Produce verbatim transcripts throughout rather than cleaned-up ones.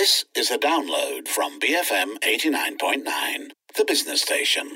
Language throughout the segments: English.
This is a download from B F M eighty-nine point nine, the business station.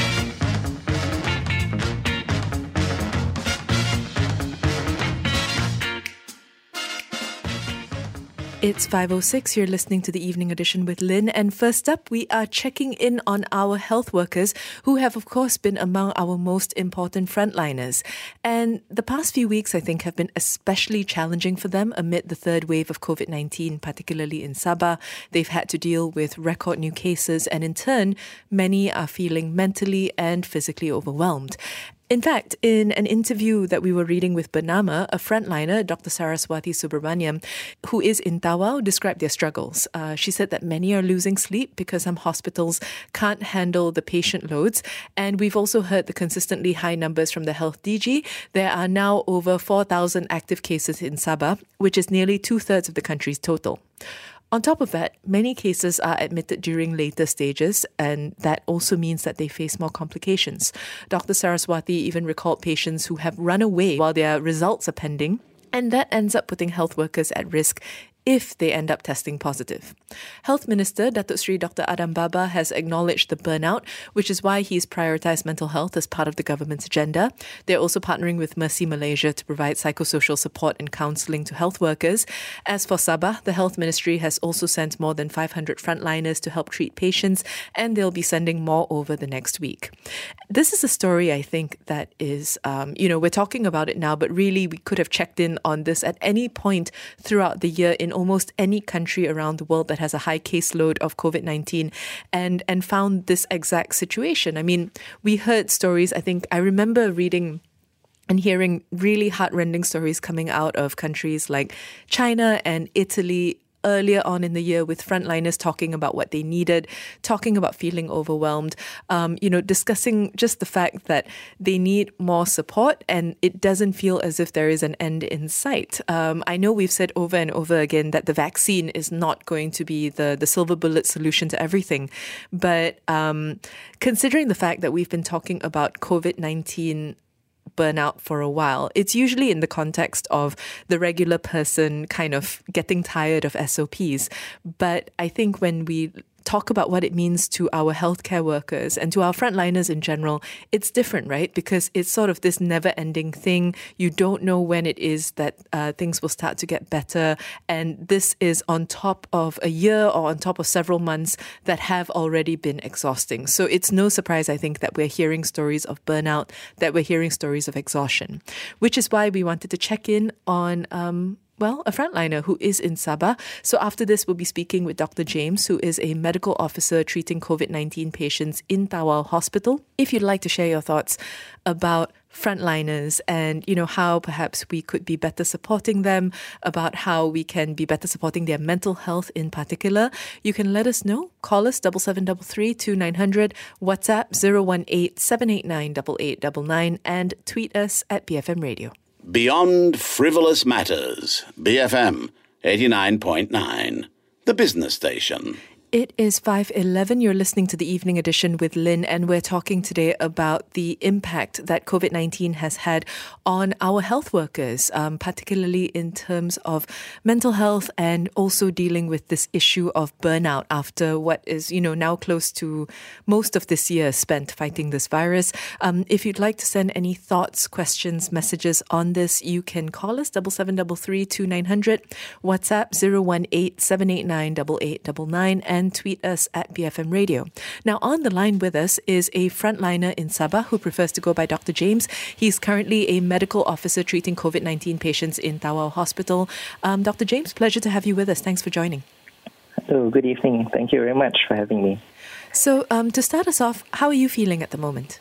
It's five oh six, you're listening to the Evening Edition with Lynn, and first up we are checking in on our health workers who have of course been among our most important frontliners. And the past few weeks I think have been especially challenging for them amid the third wave of COVID nineteen, particularly in Sabah. They've had to deal with record new cases, and in turn many are feeling mentally and physically overwhelmed. In fact, in an interview that we were reading with Bernama, a frontliner, Doctor Saraswati Subramaniam, who is in Tawau, described their struggles. Uh, she said that many are losing sleep because some hospitals can't handle the patient loads. And we've also heard the consistently high numbers from the Health D G. There are now over four thousand active cases in Sabah, which is nearly two-thirds of the country's total. On top of that, many cases are admitted during later stages, and that also means that they face more complications. Doctor Saraswati even recalled patients who have run away while their results are pending, and that ends up putting health workers at risk if they end up testing positive. Health Minister Datuk Seri Doctor Adam Baba has acknowledged the burnout, which is why he's prioritised mental health as part of the government's agenda. They're also partnering with Mercy Malaysia to provide psychosocial support and counselling to health workers. As for Sabah, the Health Ministry has also sent more than five hundred frontliners to help treat patients, and they'll be sending more over the next week. This is a story, I think, that is, um, you know, we're talking about it now, but really we could have checked in on this at any point throughout the year in almost any country around the world that has a high caseload of COVID nineteen and, and found this exact situation. I mean, we heard stories, I think, I remember reading and hearing really heartrending stories coming out of countries like China and Italy earlier on in the year, with frontliners talking about what they needed, talking about feeling overwhelmed, um, you know, discussing just the fact that they need more support and it doesn't feel as if there is an end in sight. Um, I know we've said over and over again that the vaccine is not going to be the, the silver bullet solution to everything. But um, considering the fact that we've been talking about COVID nineteen burnout for a while, it's usually in the context of the regular person kind of getting tired of S O Ps. But I think when we talk about what it means to our healthcare workers and to our frontliners in general, it's different, right? Because it's sort of this never-ending thing. You don't know when it is that uh, things will start to get better. And this is on top of a year or on top of several months that have already been exhausting. So it's no surprise, I think, that we're hearing stories of burnout, that we're hearing stories of exhaustion, which is why we wanted to check in on um, Well, a frontliner who is in Sabah. So after this, we'll be speaking with Doctor James, who is a medical officer treating COVID nineteen patients in Tawau Hospital. If you'd like to share your thoughts about frontliners and, you know, how perhaps we could be better supporting them, about how we can be better supporting their mental health in particular, you can let us know. Call us seven seven three three, two nine zero zero, WhatsApp zero one eight, seven eight nine, eight eight nine nine, and tweet us at B F M Radio. Beyond Frivolous Matters, B F M eighty-nine point nine, the business station. It is five eleven. You're listening to the Evening Edition with Lynn, and we're talking today about the impact that COVID nineteen has had on our health workers, um, particularly in terms of mental health and also dealing with this issue of burnout after what is, you know, now close to most of this year spent fighting this virus. Um, if you'd like to send any thoughts, questions, messages on this, you can call us seven seven three three, two nine zero zero, WhatsApp zero one eight, seven eight nine, eight eight nine nine, and and tweet us at B F M Radio. Now, on the line with us is a frontliner in Sabah who prefers to go by Doctor James. He's currently a medical officer treating COVID nineteen patients in Tawau Hospital. Um, Doctor James, pleasure to have you with us. Thanks for joining. Hello, good evening. Thank you very much for having me. So, um, to start us off, how are you feeling at the moment?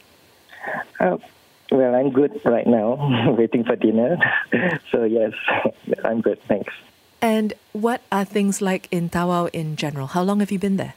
Uh, well, I'm good right now, waiting for dinner. So, yes, I'm good. Thanks. And what are things like in Tawau in general? How long have you been there?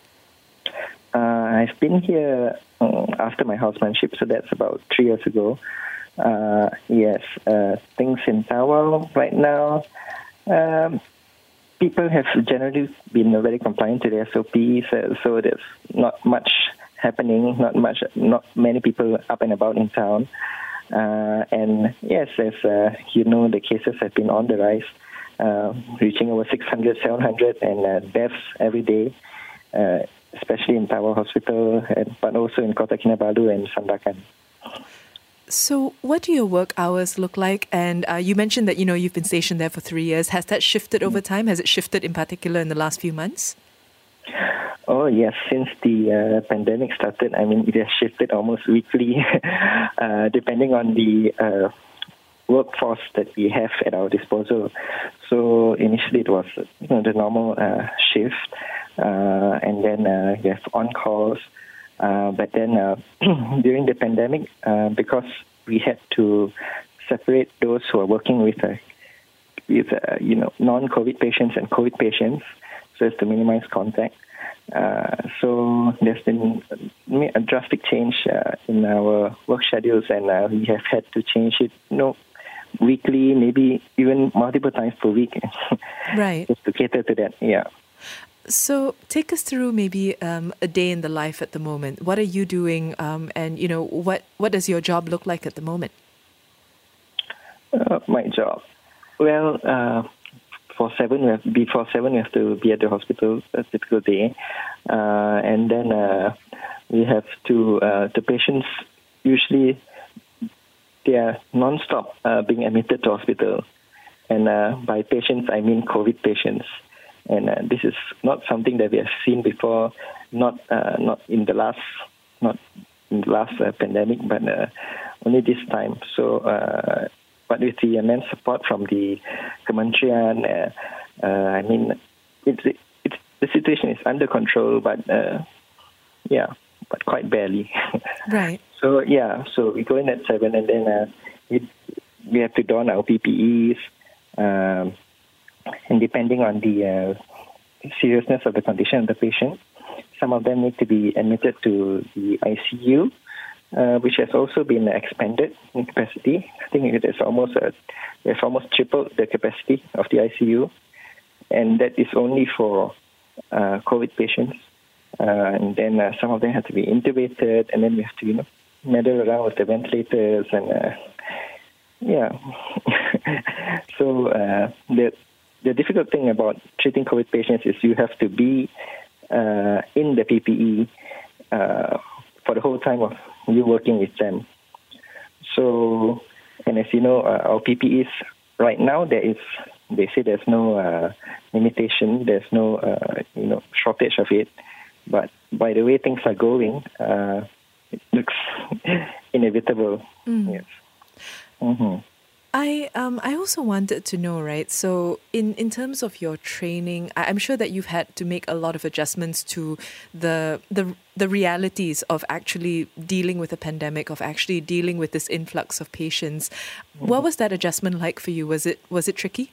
Uh, I've been here um, after my housemanship, so that's about three years ago. Uh, yes, uh, things in Tawau right now, um, people have generally been very compliant to the S O Ps, uh, so there's not much happening, not much, not many people up and about in town. Uh, and yes, as uh, you know, the cases have been on the rise. uh, reaching over six hundred, seven hundred, and uh, deaths every day, uh, especially in Tawau Hospital, and, but also in Kota Kinabalu and Sandakan. So what do your work hours look like? And uh, you mentioned that, you know, you've been stationed there for three years. Has that shifted over time? Has it shifted in particular in the last few months? Oh, yes. Since the uh, pandemic started, I mean, it has shifted almost weekly, uh, depending on the uh, workforce that we have at our disposal. So initially it was, you know, the normal uh, shift, uh, and then uh, you have on-calls. Uh, but then uh, during the pandemic, uh, because we had to separate those who are working with, uh, with uh, you know, non-COVID patients and COVID patients, so as to minimize contact. Uh, so there's been a drastic change uh, in our work schedules, and uh, we have had to change it, you know, weekly, maybe even multiple times per week, right? Just to cater to that. Yeah. So take us through maybe um, a day in the life at the moment. What are you doing, um, and you know, what what does your job look like at the moment? Uh, my job, well. Uh, For seven, we have, before seven, we have to be at the hospital, a typical day. Uh, and then uh, we have to, uh, the patients usually, they are non-stop uh, being admitted to hospital. And uh, by patients, I mean COVID patients. And uh, this is not something that we have seen before, not uh, not in the last, not in the last uh, pandemic, but uh, only this time. So, uh, But with the immense support from the Kementerian, uh, uh, I mean, it's, it's, the situation is under control, but uh, yeah, but quite barely. Right. So yeah, so we go in at seven, and then uh, it, we have to don our P P Es, um, and depending on the uh, seriousness of the condition of the patient, some of them need to be admitted to the I C U. Uh, which has also been expanded in capacity. I think it is almost a, it's almost tripled the capacity of the I C U, and that is only for uh, COVID patients. Uh, and then uh, some of them have to be intubated, and then we have to, you know, meddle around with the ventilators, and uh, yeah. so uh, the the difficult thing about treating COVID patients is you have to be uh, in the P P E uh, for the whole time of you working with them. So, and as you know, uh, our P P Es right now, there is, they say there's no uh, limitation, there's no, uh, you know, shortage of it. But by the way things are going, uh, it looks inevitable. Mm. Yes. Mm-hmm. I um I also wanted to know, right? So in, in terms of your training, I, I'm sure that you've had to make a lot of adjustments to the the the realities of actually dealing with a pandemic, of actually dealing with this influx of patients. Mm-hmm. What was that adjustment like for you? Was it was it tricky?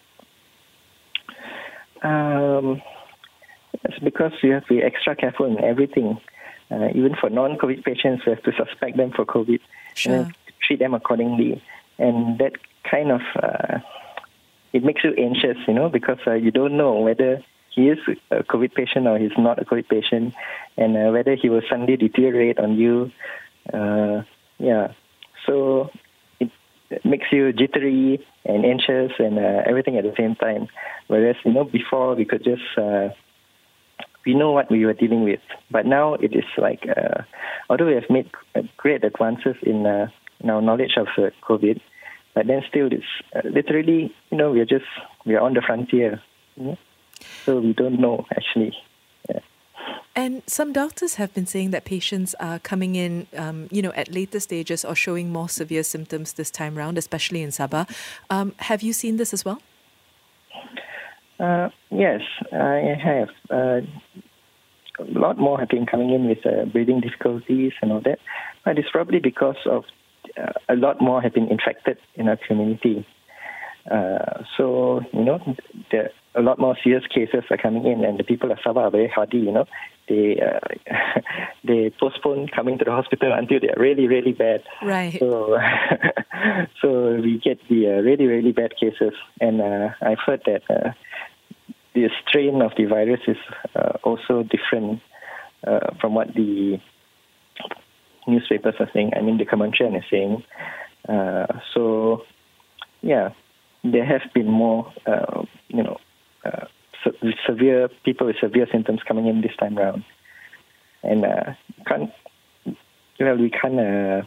Um, it's because you have to be extra careful in everything. Uh, even for non-COVID patients, we have to suspect them for COVID, sure, and treat them accordingly. And that kind of, uh, it makes you anxious, you know, because uh, you don't know whether he is a COVID patient or he's not a COVID patient, and uh, whether he will suddenly deteriorate on you. Uh, yeah. So it, it makes you jittery and anxious and uh, everything at the same time. Whereas, you know, before we could just, uh, we know what we were dealing with. But now it is like, uh, although we have made great advances in, uh, in our knowledge of uh, COVID, but then still it's uh, literally, you know, we're just, we're on the frontier. You know? So we don't know, actually. Yeah. And some doctors have been saying that patients are coming in, um, you know, at later stages or showing more severe symptoms this time round, especially in Sabah. Um, have you seen this as well? Uh, yes, I have. Uh, a lot more have been coming in with uh, breathing difficulties and all that. But it's probably because of uh, a lot more have been infected in our community. Uh, so, you know, there, a lot more serious cases are coming in, and the people of Sabah are very hardy, you know. They uh, they postpone coming to the hospital until they are really, really bad. Right. So, so we get the uh, really, really bad cases. And uh, I've heard that uh, the strain of the virus is uh, also different uh, from what the newspapers are saying. I mean, the Kementerian is saying. Uh, so, yeah. there have been more, uh, you know, uh, se- severe people with severe symptoms coming in this time round, and uh, can't, well, we can't. Uh,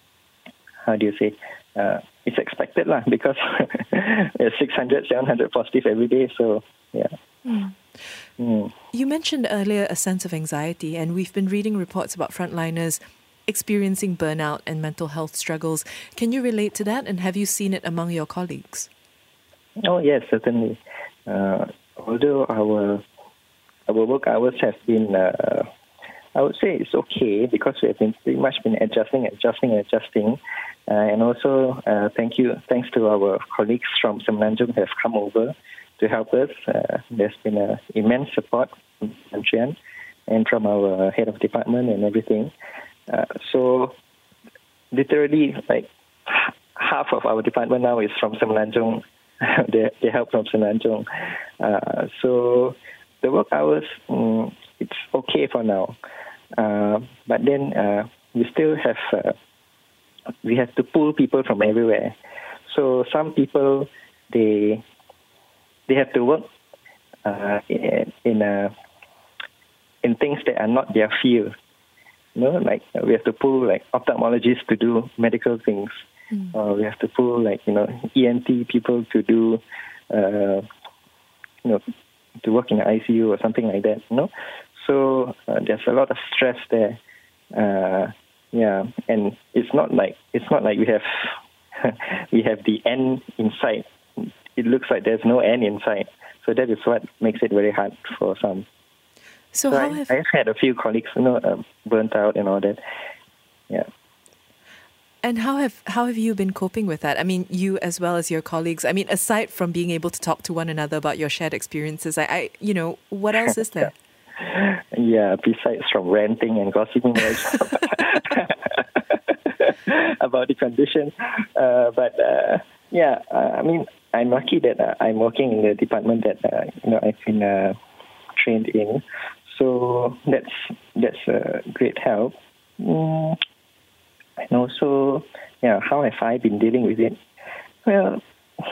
how do you say? Uh, it's expected lah, because there's six hundred, seven hundred positive every day. So yeah. Mm. Mm. You mentioned earlier a sense of anxiety, and we've been reading reports about frontliners experiencing burnout and mental health struggles. Can you relate to that, and have you seen it among your colleagues? Oh yes, certainly. Uh, although our our work hours have been, uh, I would say it's okay, because we have been pretty much been adjusting, adjusting, adjusting, uh, and also uh, thank you, thanks to our colleagues from Semenanjung who have come over to help us. Uh, there's been uh, immense support from Antrian and from our head of department and everything. Uh, so literally, like h- half of our department now is from Semenanjung. they, they help from Semenanjung. Uh, so the work hours, um, it's okay for now. Uh, but then uh, we still have, uh, we have to pull people from everywhere. So some people, they they have to work uh, in in, a, in things that are not their field. You know, like we have to pull like ophthalmologists to do medical things. Mm. Uh, we have to pull like, you know, E N T people to do, uh, you know, to work in the I C U or something like that. You know, so uh, there's a lot of stress there. Uh, yeah, and it's not like it's not like we have we have the end in sight. It looks like there's no end in sight. So that is what makes it very hard for some. So, so how I, have... I've had a few colleagues, you know, uh, burnt out and all that. Yeah. And how have how have you been coping with that? I mean, you as well as your colleagues. I mean, aside from being able to talk to one another about your shared experiences, I, I you know, what else is there? Yeah, besides from ranting and gossiping about the condition. Uh, but uh, yeah, uh, I mean, I'm lucky that uh, I'm working in the department that uh, you know I've been uh, trained in. So that's that's a great help. Mm. And also, yeah, how have I been dealing with it? Well,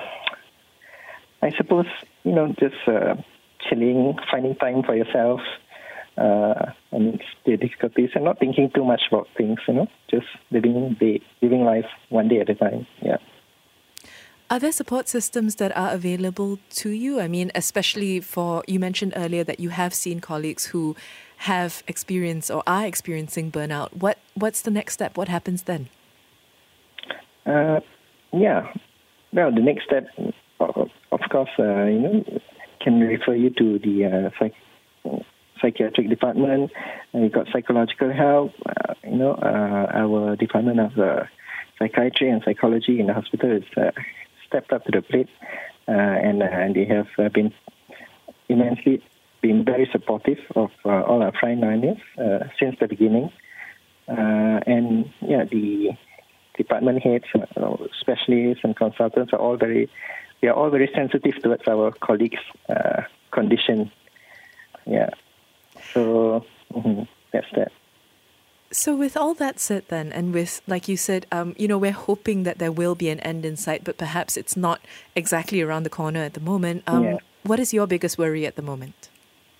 I suppose, you know, just uh, chilling, finding time for yourself, uh, and the difficulties, and not thinking too much about things, you know, just living day, living life one day at a time, yeah. Are there support systems that are available to you? I mean, especially for, you mentioned earlier that you have seen colleagues who have experienced or are experiencing burnout. What What's the next step? What happens then? Uh, yeah. Well, the next step, of, of course, uh, you know, can refer you to the uh, psych- psychiatric department. And we've got psychological help. Uh, you know, uh, our department of uh, psychiatry and psychology in the hospital is uh, stepped up to the plate, uh, and, uh, and they have uh, been immensely been very supportive of uh, all our frontliners uh, since the beginning. Uh, and yeah, the department heads, uh, specialists and consultants are all very, we are all very sensitive towards our colleagues' uh, condition. Yeah. So mm-hmm, that's that. So with all that said then, and with, like you said, um, you know, we're hoping that there will be an end in sight, but perhaps it's not exactly around the corner at the moment. Um, yeah. What is your biggest worry at the moment?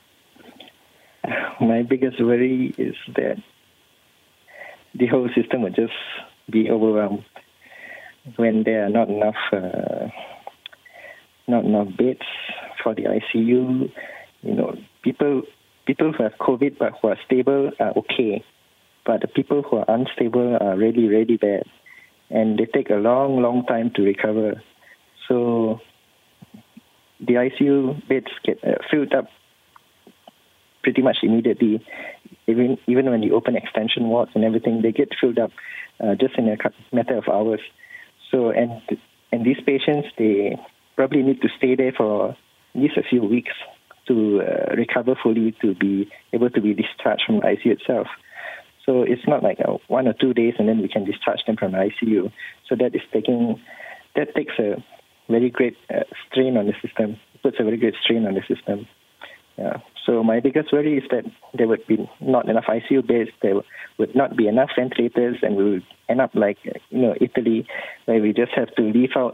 My biggest worry is that the whole system would just be overwhelmed when there are not enough, uh, not enough beds for the I C U. You know, people people who have COVID but who are stable are okay, but the people who are unstable are really, really bad, and they take a long, long time to recover. So the I C U beds get uh, filled up pretty much immediately. Even even when you open extension wards and everything, they get filled up uh, just in a matter of hours. So and and these patients, they probably need to stay there for at least a few weeks to uh, recover fully, to be able to be discharged from the I C U itself. So it's not like uh, one or two days and then we can discharge them from the I C U. So that is taking that takes a very great uh, strain on the system. It puts a very great strain on the system. Yeah. So my biggest worry is that there would be not enough I C U beds, there would not be enough ventilators, and we would end up like, you know, Italy, where we just have to leave out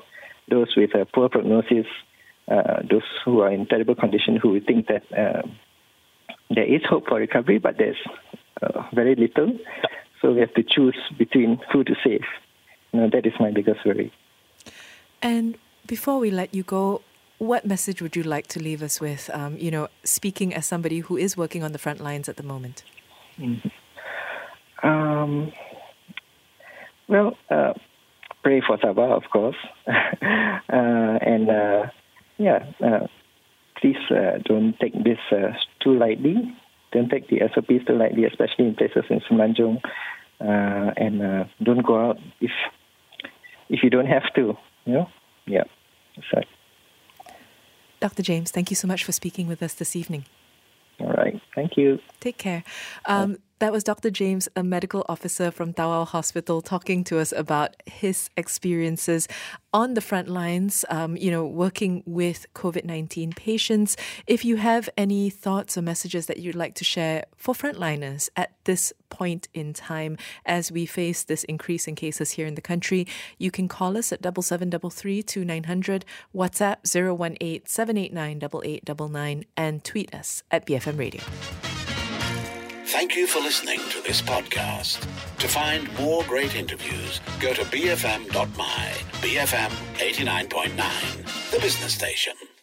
those with a poor prognosis, uh, those who are in terrible condition, who think that uh, there is hope for recovery, but there's uh, very little. So we have to choose between who to save. You know, that is my biggest worry. And before we let you go, what message would you like to leave us with, um, you know, speaking as somebody who is working on the front lines at the moment? Mm-hmm. Um, well, uh, pray for Sabah, of course. uh, and, uh, yeah, uh, please uh, don't take this uh, too lightly. Don't take the S O Ps too lightly, especially in places in Semenanjung. Uh, and uh, don't go out if if you don't have to, you know? Yeah, that's right. Doctor James, thank you so much for speaking with us this evening. All right, thank you. Take care. Um, that was Doctor James, a medical officer from Tawau Hospital, talking to us about his experiences on the front lines, um, you know, working with COVID nineteen patients. If you have any thoughts or messages that you'd like to share for frontliners at this point in time as we face this increase in cases here in the country, you can call us at double seven double three two nine hundred, WhatsApp zero one eight seven eight nine eight eight nine nine, and tweet us at B F M Radio. Thank you for listening to this podcast. To find more great interviews, go to b f m dot my, B F M eighty-nine point nine, the business station.